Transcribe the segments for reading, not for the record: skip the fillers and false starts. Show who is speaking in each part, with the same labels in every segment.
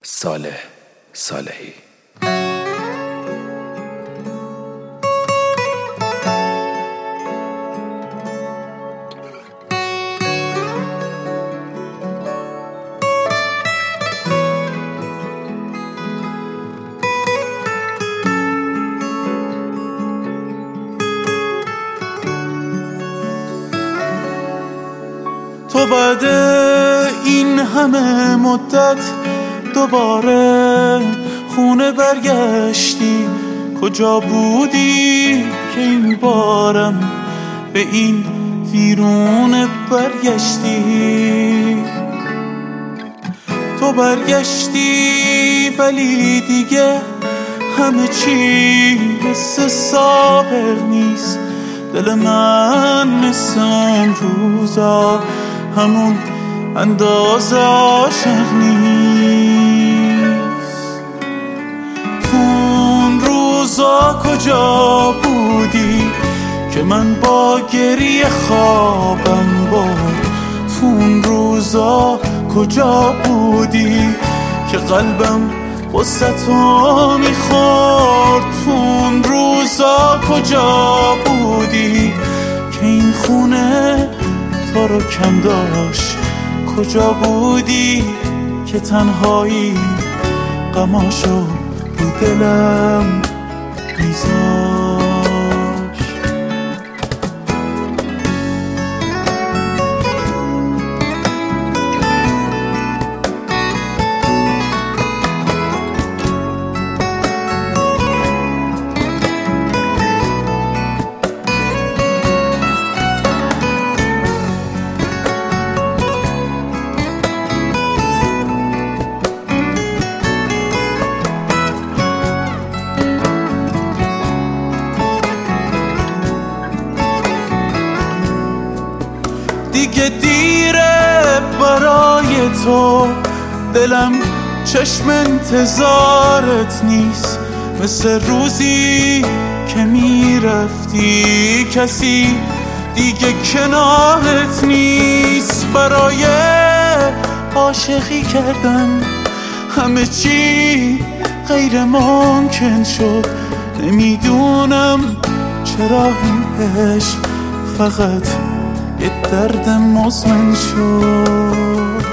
Speaker 1: صالحی.
Speaker 2: تو بعد این همه مدت دوباره خونه برگشتی، کجا بودی که این بارم به این ویرونه برگشتی؟ تو برگشتی ولی دیگه همه چی مثل سابق نیست. دل من مثل اون روزا همون اندازه عاشق نیست. تو اون روزا کجا بودی که من با گریه خوابم برد؟ تو اون روزا کجا بودی که قلبم غصه تو میخورد؟ تو اون روزا کجا بودی که این خونه تو رو کم داشت؟ کجا بودی که تنهایی غماشو رو دلم میذاشت؟ دیگه دیره برای تو، دلم چشم انتظارت نیست. مثل روزی که میرفتی کسی دیگه کنارت نیست. برای عاشقی کردن همه چی غیر ممکن شد. نمیدونم چرا این عشق فقط یه درد مزمن شد.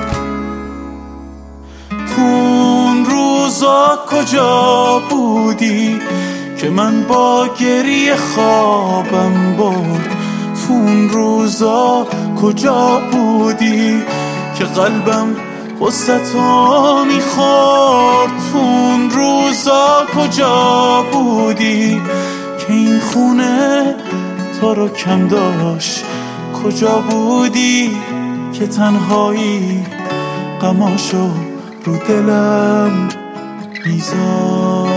Speaker 2: تو اون روزا کجا بودی که من با گریه خوابم برد؟ تو اون روزا کجا بودی که قلبم غصه تو میخورد؟ تو اون روزا کجا بودی که این خونه تو رو کم داشت؟ کجا بودی که تنهایی غماشو رو دلم میذاشت؟